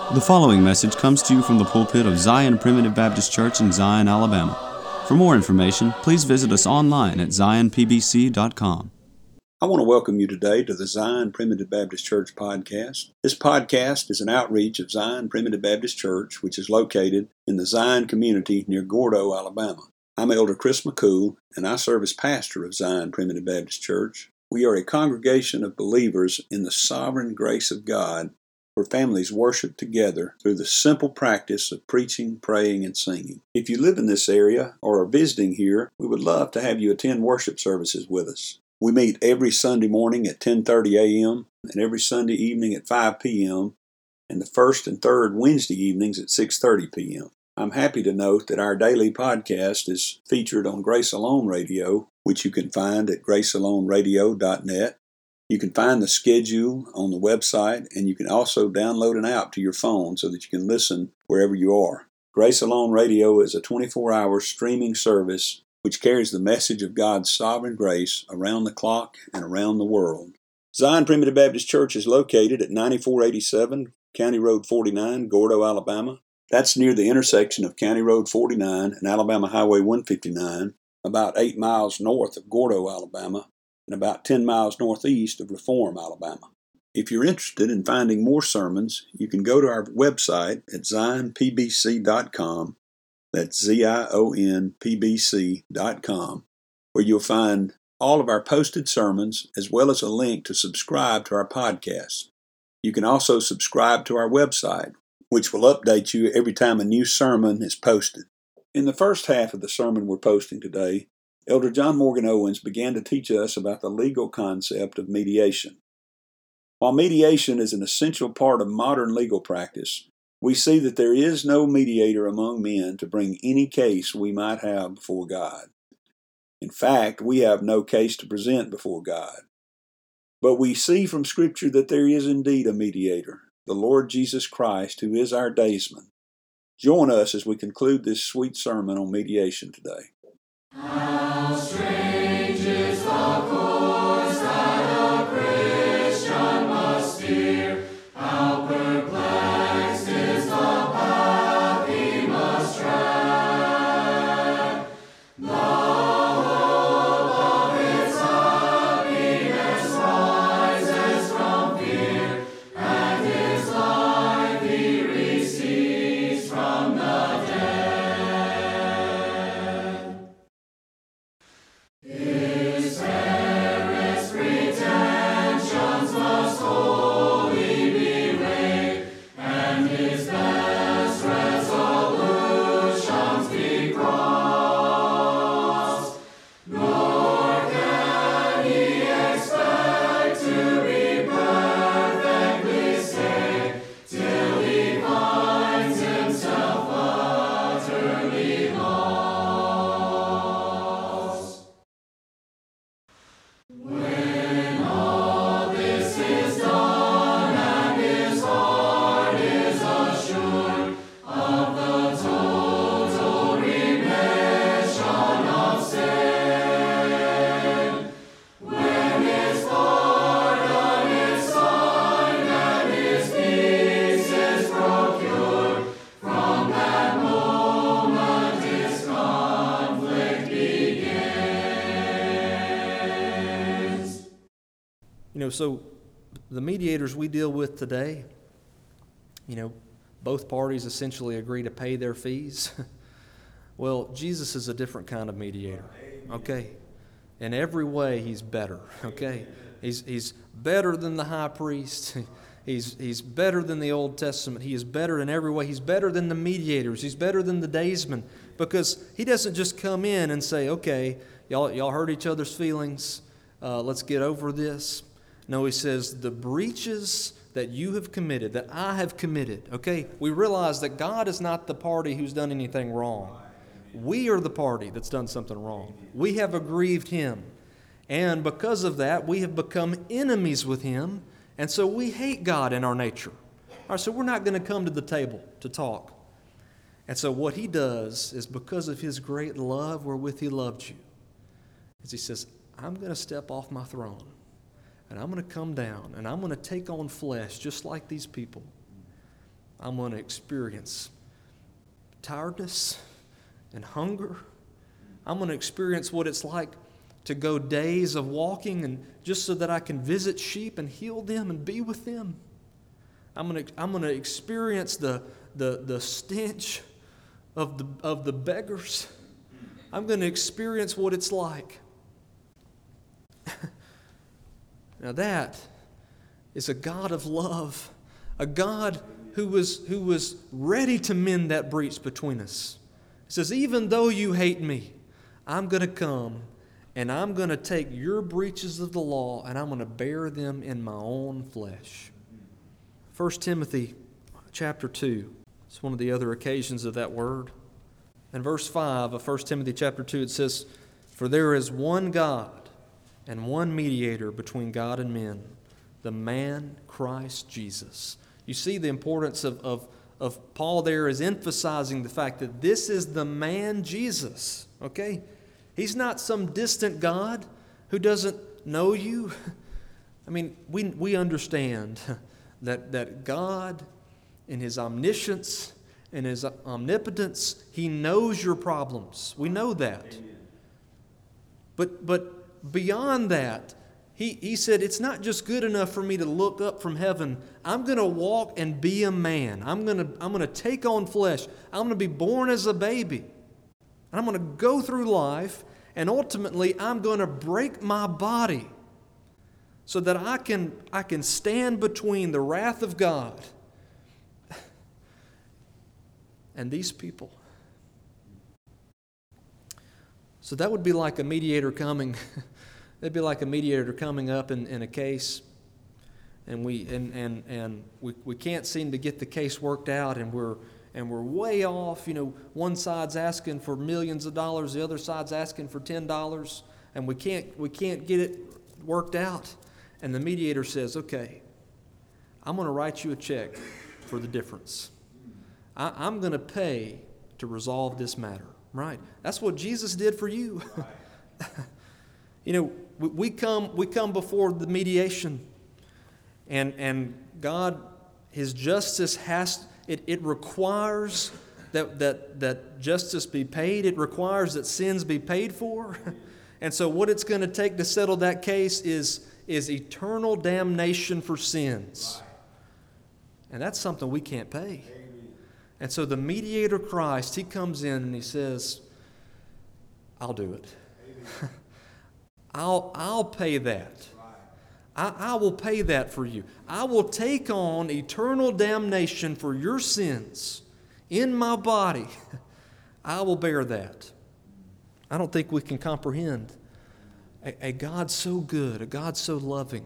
The following message comes to you from the pulpit of Zion Primitive Baptist Church in Zion, Alabama. For more information, please visit us online at zionpbc.com. I want to welcome you today to the Zion Primitive Baptist Church podcast. This podcast is an outreach of Zion Primitive Baptist Church, which is located in the Zion community near Gordo, Alabama. I'm Elder Chris McCool, and I serve as pastor of Zion Primitive Baptist Church. We are a congregation of believers in the sovereign grace of God, where families worship together through the simple practice of preaching, praying, and singing. If you live in this area or are visiting here, we would love to have you attend worship services with us. We meet every Sunday morning at 10:30 a.m. and every Sunday evening at 5 p.m. and the first and third Wednesday evenings at 6:30 p.m. I'm happy to note that our daily podcast is featured on Grace Alone Radio, which you can find at gracealoneradio.net. You can find the schedule on the website, and you can also download an app to your phone so that you can listen wherever you are. Grace Alone Radio is a 24-hour streaming service which carries the message of God's sovereign grace around the clock and around the world. Zion Primitive Baptist Church is located at 9487 County Road 49, Gordo, Alabama. That's near the intersection of County Road 49 and Alabama Highway 159, about 8 miles north of Gordo, Alabama, and about 10 miles northeast of Reform, Alabama. If you're interested in finding more sermons, you can go to our website at zionpbc.com. That's zionpbc.com, where you'll find all of our posted sermons as well as a link to subscribe to our podcast. You can also subscribe to our website, which will update you every time a new sermon is posted. In the first half of the sermon we're posting today, Elder John Morgan Owens began to teach us about the legal concept of mediation. While mediation is an essential part of modern legal practice, we see that there is no mediator among men to bring any case we might have before God. In fact, we have no case to present before God. But we see from Scripture that there is indeed a mediator, the Lord Jesus Christ, who is our daysman. Join us as we conclude this sweet sermon on mediation today. How strange is the course that a Christian must steer. How perplexed is the path he must tread. The hope of its happiness rises from fear, and his life he receives from the dead. His fairest pretensions must wholly be weighed, and his best resolutions be crossed. Nor can he expect to be perfectly safe till he finds himself utterly lost. When all this is done and his heart is assured of the total remission of sin, when his pardon is signed and his peace is procured, from that moment his conflict begins. So the mediators we deal with today, both parties essentially agree to pay their fees. Well, Jesus is a different kind of mediator, okay? In every way, he's better, okay? He's better than the high priest. He's better than the Old Testament. He is better in every way. He's better than the mediators. He's better than the daysmen, because he doesn't just come in and say, okay, y'all hurt each other's feelings. Let's get over this. No, he says, the breaches that you have committed, that I have committed, okay? We realize that God is not the party who's done anything wrong. We are the party that's done something wrong. We have aggrieved him. And because of that, we have become enemies with him. And so we hate God in our nature. All right, so we're not going to come to the table to talk. And so what he does is, because of his great love wherewith he loved you, is he says, I'm going to step off my throne, and I'm going to come down, and I'm going to take on flesh just like these people. I'm going to experience tiredness and hunger. I'm going to experience what it's like to go days of walking and just so that I can visit sheep and heal them and be with them. I'm going to experience the stench of the beggars. I'm going to experience what it's like. Now that is a God of love, a God who was ready to mend that breach between us. He says, even though you hate me, I'm going to come and I'm going to take your breaches of the law and I'm going to bear them in my own flesh. 1 Timothy chapter 2. It's one of the other occasions of that word. In verse 5 of 1 Timothy chapter 2, it says, for there is one God and one mediator between God and men, the man Christ Jesus. You see the importance of Paul there is emphasizing the fact that this is the man Jesus, okay? He's not some distant God who doesn't know you. I mean, we understand that God, in His omniscience and His omnipotence, He knows your problems. We know that. But beyond that, He said, it's not just good enough for me to look up from heaven. I'm going to walk and be a man. I'm going to take on flesh. I'm going to be born as a baby. I'm going to go through life, and ultimately I'm going to break my body so that I can stand between the wrath of God and these people. So that would be like a mediator coming. It'd be like a mediator coming up in a case, and we can't seem to get the case worked out, and we're way off. You know, one side's asking for millions of dollars, the other side's asking for $10, and we can't get it worked out. And the mediator says, "Okay, I'm going to write you a check for the difference. I'm going to pay to resolve this matter." Right? That's what Jesus did for you. You know, we come before the mediation, and God, His justice it requires that justice be paid. It requires that sins be paid for. And so what it's going to take to settle that case is eternal damnation for sins. And that's something we can't pay. And so the mediator Christ, He comes in and He says, I'll do it. I'll pay that. I will pay that for you. I will take on eternal damnation for your sins in my body. I will bear that. I don't think we can comprehend a God so good, a God so loving.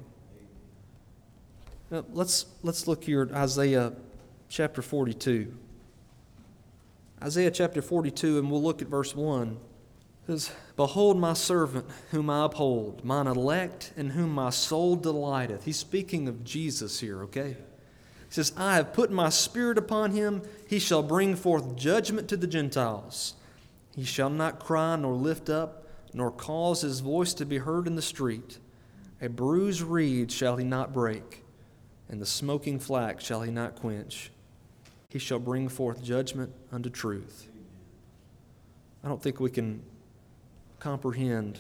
Now, let's look here at Isaiah chapter 42. Isaiah chapter 42, and we'll look at verse 1. It says, "Behold my servant whom I uphold, mine elect in whom my soul delighteth." He's speaking of Jesus here, okay? He says, "I have put my spirit upon him. He shall bring forth judgment to the Gentiles. He shall not cry nor lift up, nor cause his voice to be heard in the street. A bruised reed shall he not break, and the smoking flax shall he not quench. He shall bring forth judgment unto truth." I don't think we can comprehend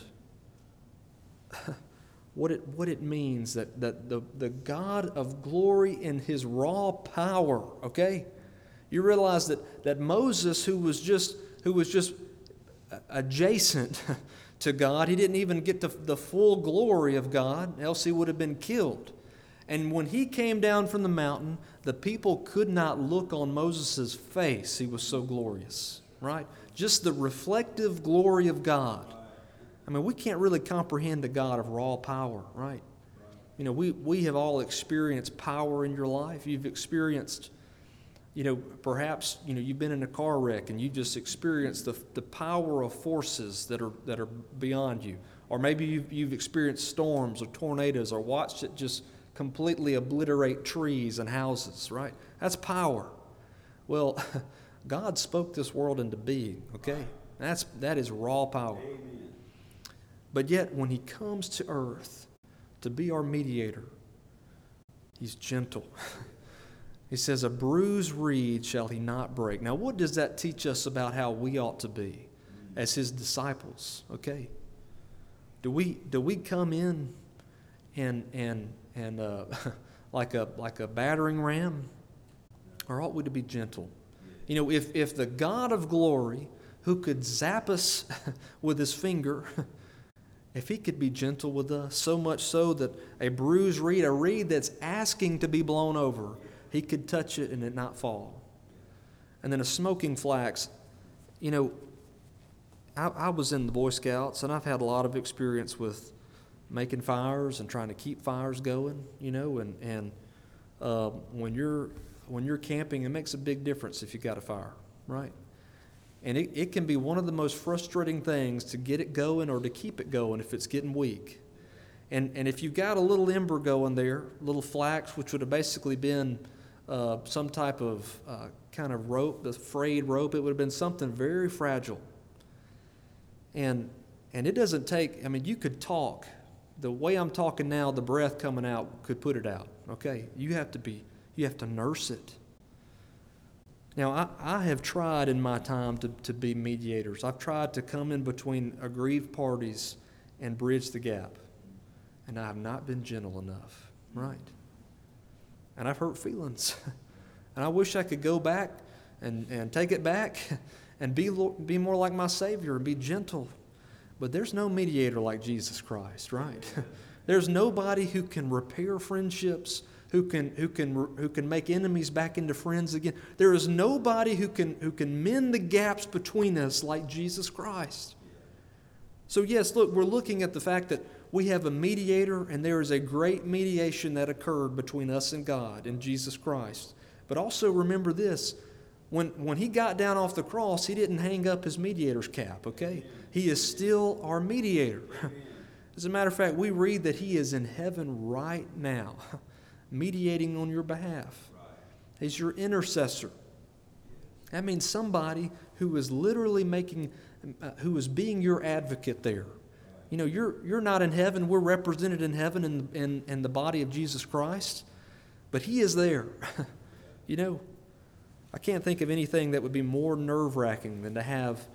what it means that the God of glory in His raw power, okay? You realize that Moses, who was just adjacent to God, he didn't even get the full glory of God, else he would have been killed. And when he came down from the mountain, the people could not look on Moses' face. He was so glorious, right? Just the reflective glory of God. I mean, we can't really comprehend a God of raw power, right? You know, we have all experienced power in your life. You've experienced, perhaps, you've been in a car wreck and you just experienced the power of forces that are beyond you. Or maybe you've experienced storms or tornadoes or watched it just completely obliterate trees and houses, right? That's power. Well, God spoke this world into being, okay? That is raw power. Amen. But yet, when He comes to earth to be our mediator, He's gentle. He says, a bruised reed shall he not break. Now, what does that teach us about how we ought to be as his disciples? Okay. Do we come in and like a battering ram? Or ought we to be gentle? You know, if the God of glory, who could zap us with his finger, if he could be gentle with us, so much so that a bruised reed, a reed that's asking to be blown over, he could touch it and it not fall. And then a smoking flax. You know, I was in the Boy Scouts, and I've had a lot of experience with making fires and trying to keep fires going, you know, and when you're camping, it makes a big difference if you got a fire, right? And it can be one of the most frustrating things to get it going or to keep it going if it's getting weak. And if you've got a little ember going there, a little flax, which would have basically been some type of kind of rope, the frayed rope, it would have been something very fragile. And it doesn't take, I mean, you could talk. The way I'm talking now, the breath coming out could put it out, okay? You have to nurse it. Now, I have tried in my time to be mediators. I've tried to come in between aggrieved parties and bridge the gap. And I have not been gentle enough, right? And I've hurt feelings. And I wish I could go back and take it back and be more like my Savior and be gentle. But there's no mediator like Jesus Christ, right? There's nobody who can repair friendships, who can make enemies back into friends again. There is nobody who can mend the gaps between us like Jesus Christ. So yes, look, we're looking at the fact that we have a mediator, and there is a great mediation that occurred between us and God in Jesus Christ. But also remember this, when he got down off the cross, he didn't hang up his mediator's cap, okay? He is still our mediator. As a matter of fact, we read that he is in heaven right now, mediating on your behalf. He's your intercessor. That means somebody who is literally who is being your advocate there. You know, you're not in heaven. We're represented in heaven in the body of Jesus Christ, but he is there. You know, I can't think of anything that would be more nerve-wracking than to have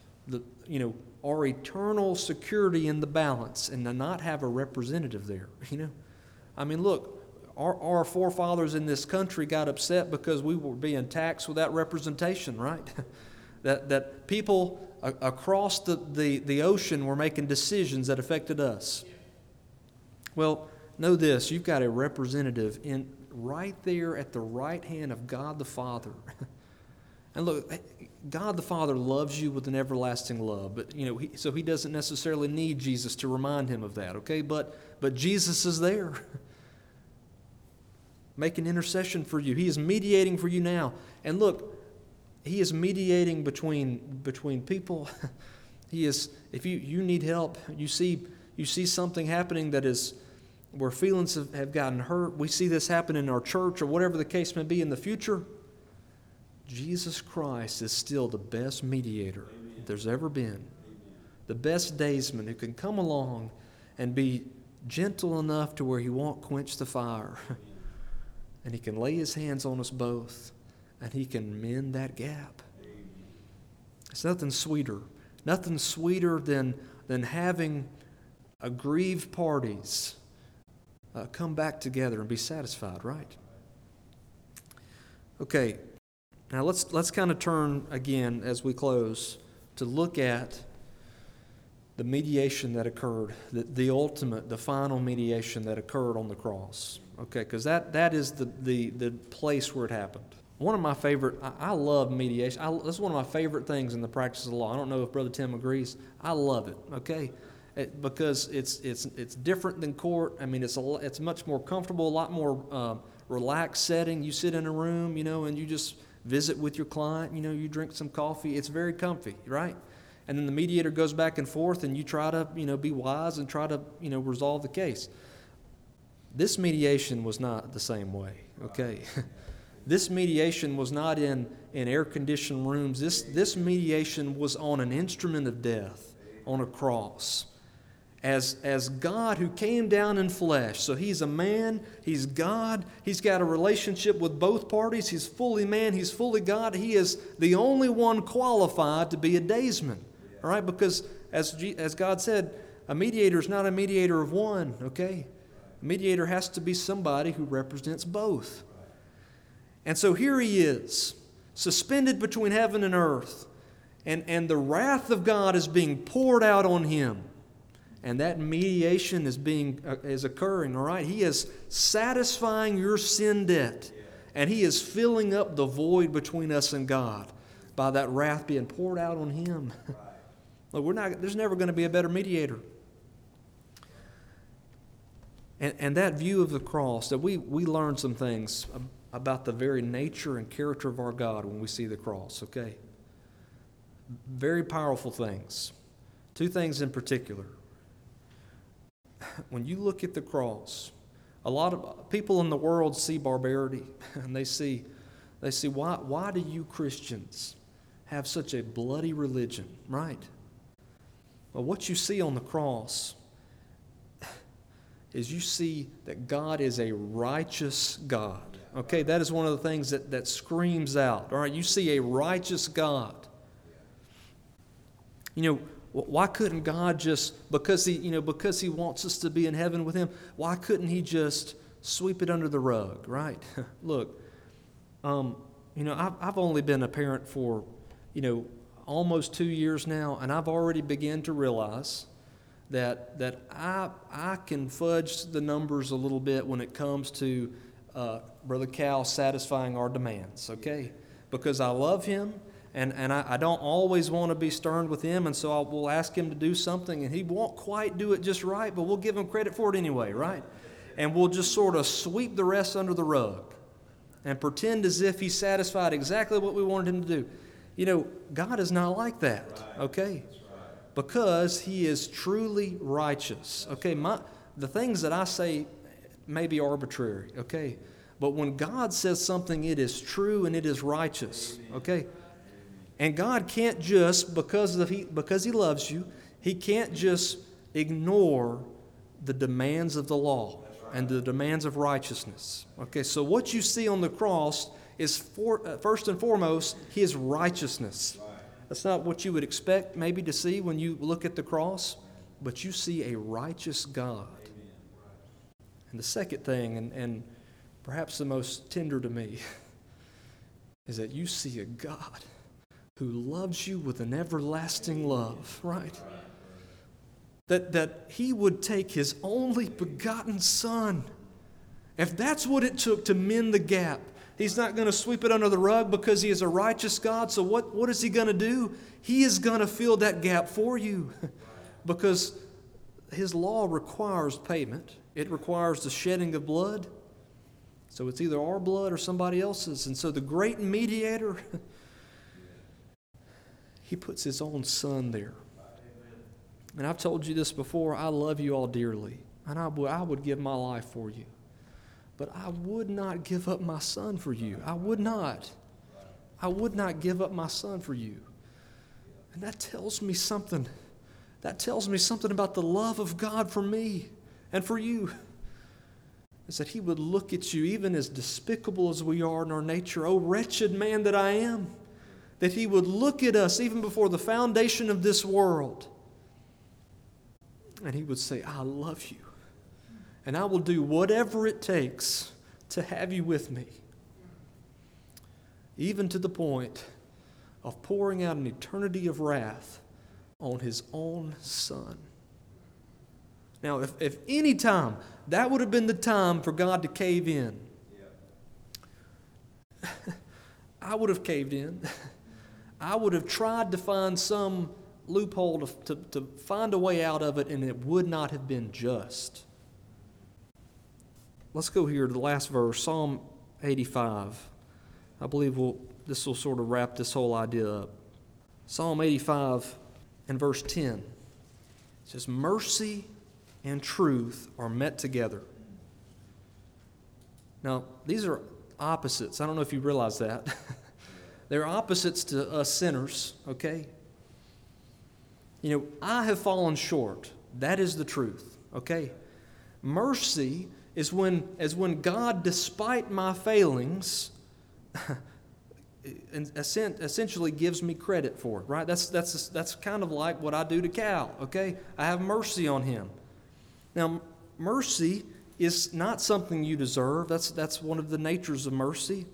our eternal security in the balance and to not have a representative there. You know, I mean, look, our forefathers in this country got upset because we were being taxed without representation, right? that people across the ocean were making decisions that affected us. Well, know this, you've got a representative right there at the right hand of God the Father. And look, God the Father loves you with an everlasting love, but so he doesn't necessarily need Jesus to remind him of that, okay? But Jesus is there, making intercession for you. He is mediating for you now. And look, he is mediating between people. He is, if you need help, you see something happening that is where feelings have gotten hurt. We see this happen in our church or whatever the case may be in the future. Jesus Christ is still the best mediator there's ever been. The best daysman who can come along and be gentle enough to where he won't quench the fire. And he can lay his hands on us both, and he can mend that gap. It's nothing sweeter than having aggrieved parties come back together and be satisfied, right? Okay, now let's kind of turn again as we close to look at the mediation that occurred, the ultimate, the final mediation that occurred on the cross. Okay, because that is the place where it happened. One of my favorite, I love mediation. That's one of my favorite things in the practice of the law. I don't know if Brother Tim agrees. I love it, okay? Because it's different than court. I mean, it's much more comfortable, a lot more relaxed setting. You sit in a room, and you just visit with your client. You drink some coffee. It's very comfy, right? And then the mediator goes back and forth, and you try to, be wise and try to, resolve the case. This mediation was not the same way, okay? This mediation was not in air-conditioned rooms. This mediation was on an instrument of death, on a cross. as God who came down in flesh. So he's a man, he's God, he's got a relationship with both parties, he's fully man, he's fully God. He is the only one qualified to be a daysman. All right, because as God said, a mediator is not a mediator of one, okay? A mediator has to be somebody who represents both. And so here he is, suspended between heaven and earth, and the wrath of God is being poured out on him. And that mediation is occurring, all right? He is satisfying your sin debt, and he is filling up the void between us and God by that wrath being poured out on him. Look, there's never going to be a better mediator. And that view of the cross, that we learn some things about the very nature and character of our God when we see the cross, okay? Very powerful things. Two things in particular. When you look at the cross, a lot of people in the world see barbarity, and they see why do you Christians have such a bloody religion, right? Well, what you see on the cross is you see that God is a righteous God. Okay, that is one of the things that screams out. All right, you see a righteous God. You know, why couldn't God just, because he wants us to be in heaven with him, why couldn't he just sweep it under the rug, right? Look, I've only been a parent for, almost 2 years now, and I've already begun to realize that I can fudge the numbers a little bit when it comes to Brother Cal satisfying our demands, okay? Because I love him. And I don't always want to be stern with him, and so we'll ask him to do something, and he won't quite do it just right, but we'll give him credit for it anyway, right? And we'll just sort of sweep the rest under the rug and pretend as if he's satisfied exactly what we wanted him to do. God is not like that, okay? Because he is truly righteous, okay? The things that I say may be arbitrary, okay? But when God says something, it is true and it is righteous, okay? And God can't just, because he loves you, he can't just ignore the demands of the law and the demands of righteousness. Okay, so what you see on the cross is, first and foremost, his righteousness. That's not what you would expect maybe to see when you look at the cross, but you see a righteous God. And the second thing, and perhaps the most tender to me, is that you see a God who loves you with an everlasting love, right? That he would take his only begotten Son. If that's what it took to mend the gap, he's not going to sweep it under the rug because he is a righteous God. So what is he going to do? He is going to fill that gap for you because his law requires payment. It requires the shedding of blood. So it's either our blood or somebody else's. And so the great mediator, he puts his own Son there. And I've told you this before, I love you all dearly. And I would give my life for you. But I would not give up my Son for you. I would not. I would not give up my Son for you. And that tells me something. That tells me something about the love of God for me and for you. Is that he would look at you, even as despicable as we are in our nature, oh wretched man that I am, that he would look at us even before the foundation of this world, and he would say, I love you, and I will do whatever it takes to have you with me, even to the point of pouring out an eternity of wrath on his own Son. Now, if any time, that would have been the time for God to cave in. I would have caved in. I would have tried to find some loophole to find a way out of it, and it would not have been just. Let's go here to the last verse, Psalm 85. I believe this will sort of wrap this whole idea up. Psalm 85 and verse 10. It says, mercy and truth are met together. Now, these are opposites. I don't know if you realize that. They're opposites to us sinners, okay? I have fallen short. That is the truth, okay? Mercy is when God, despite my failings, essentially gives me credit for it, right? That's kind of like what I do to Cal, okay? I have mercy on him. Now, mercy is not something you deserve. That's one of the natures of mercy.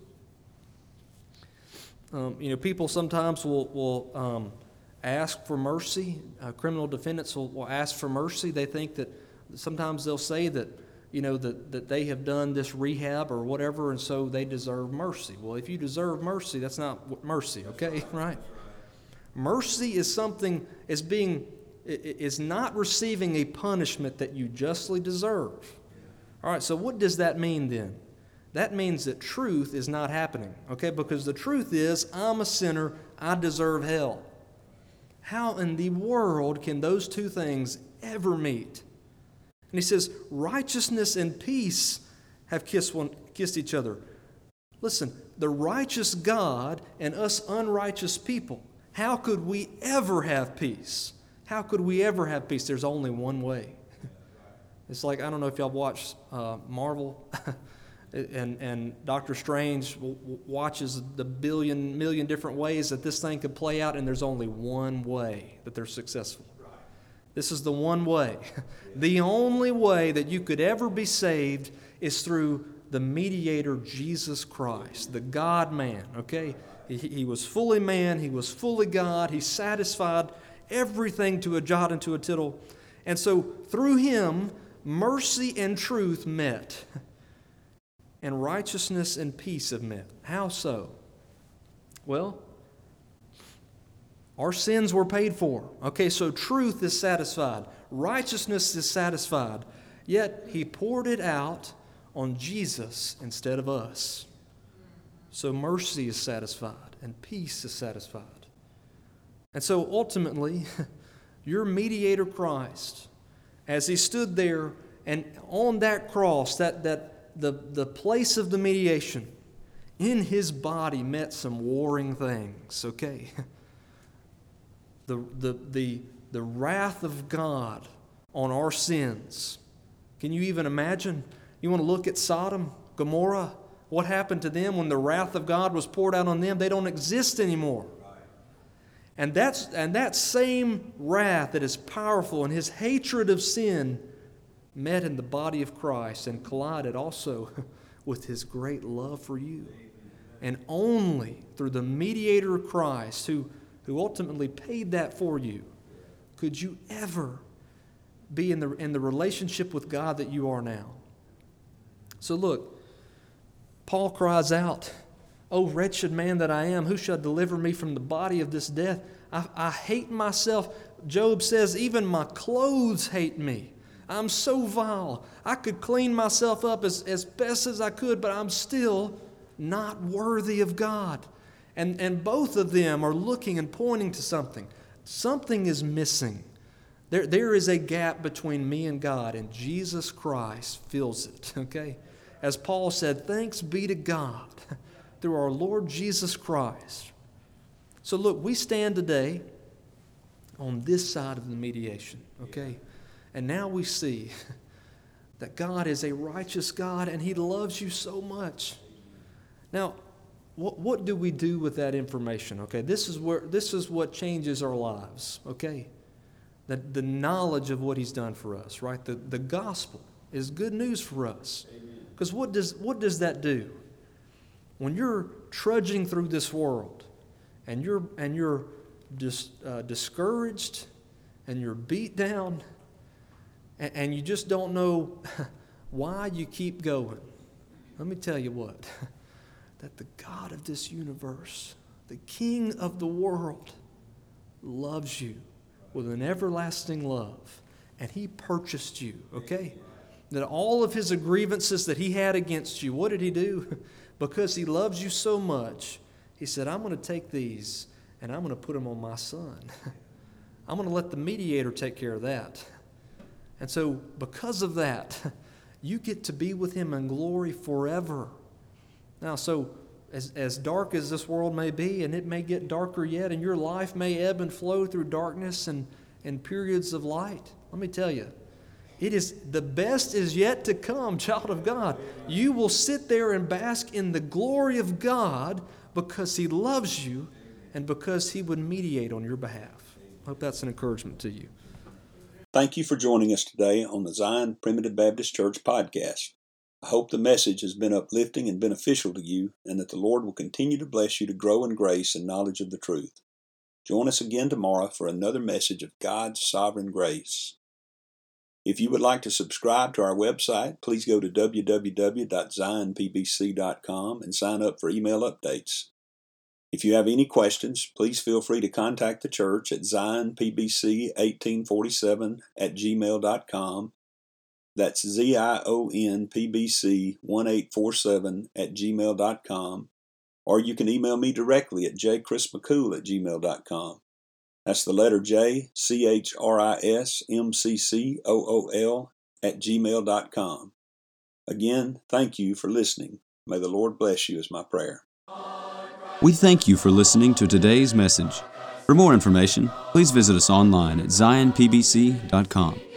People sometimes will ask for mercy. Criminal defendants will ask for mercy. They think that sometimes they'll say that, that they have done this rehab or whatever, and so they deserve mercy. Well, if you deserve mercy, that's not mercy, okay? Right? Mercy is something is not receiving a punishment that you justly deserve. All right, so what does that mean then? That means that truth is not happening, okay? Because the truth is, I'm a sinner, I deserve hell. How in the world can those two things ever meet? And he says, righteousness and peace have kissed each other. Listen, the righteous God and us unrighteous people, how could we ever have peace? How could we ever have peace? There's only one way. It's like, I don't know if y'all watch Marvel, and Doctor Strange watches the million different ways that this thing could play out, and there's only one way that they're successful. This is the one way. The only way that you could ever be saved is through the mediator, Jesus Christ, the God-man, okay? He was fully man, he was fully God, he satisfied everything to a jot and to a tittle. And so through him, mercy and truth met, and righteousness and peace have met. How so? Well, our sins were paid for. Okay, so truth is satisfied. Righteousness is satisfied. Yet he poured it out on Jesus instead of us. So mercy is satisfied and peace is satisfied. And so ultimately, your mediator Christ, as he stood there and on that cross, the place of the mediation, in his body met some warring things, okay? The wrath of God on our sins. Can you even imagine? You want to look at Sodom, Gomorrah? What happened to them when the wrath of God was poured out on them? They don't exist anymore. And that same wrath that is powerful and his hatred of sin met in the body of Christ and collided also with his great love for you. And only through the mediator of Christ, who ultimately paid that for you, could you ever be in the relationship with God that you are now. So look, Paul cries out, "O wretched man that I am, who shall deliver me from the body of this death? I hate myself." Job says, "Even my clothes hate me. I'm so vile. I could clean myself up as best as I could, but I'm still not worthy of God." And both of them are looking and pointing to something. Something is missing. There is a gap between me and God, and Jesus Christ fills it, okay? As Paul said, thanks be to God through our Lord Jesus Christ. So look, we stand today on this side of the mediation, okay? And now we see that God is a righteous God and He loves you so much. Now, what do we do with that information? Okay, this is what changes our lives. Okay, the knowledge of what He's done for us. Right, the gospel is good news for us. Because what does that do? When you're trudging through this world, and you're discouraged, and you're beat down, and you just don't know why you keep going. Let me tell you what. That the God of this universe, the King of the world, loves you with an everlasting love. And He purchased you, okay? That all of His grievances that He had against you, what did He do? Because He loves you so much, He said, I'm going to take these and I'm going to put them on my Son. I'm going to let the mediator take care of that. And so because of that, you get to be with Him in glory forever. Now, so as dark as this world may be, and it may get darker yet, and your life may ebb and flow through darkness and periods of light, let me tell you, the best is yet to come, child of God. You will sit there and bask in the glory of God because He loves you and because He would mediate on your behalf. I hope that's an encouragement to you. Thank you for joining us today on the Zion Primitive Baptist Church podcast. I hope the message has been uplifting and beneficial to you, and that the Lord will continue to bless you to grow in grace and knowledge of the truth. Join us again tomorrow for another message of God's sovereign grace. If you would like to subscribe to our website, please go to www.zionpbc.com and sign up for email updates. If you have any questions, please feel free to contact the church at zionpbc1847@gmail.com. That's zionpbc1847@gmail.com. Or you can email me directly at jchrismccool@gmail.com. That's the letter J, CHRISMCCOOL@gmail.com. Again, thank you for listening. May the Lord bless you is my prayer. We thank you for listening to today's message. For more information, please visit us online at zionpbc.com.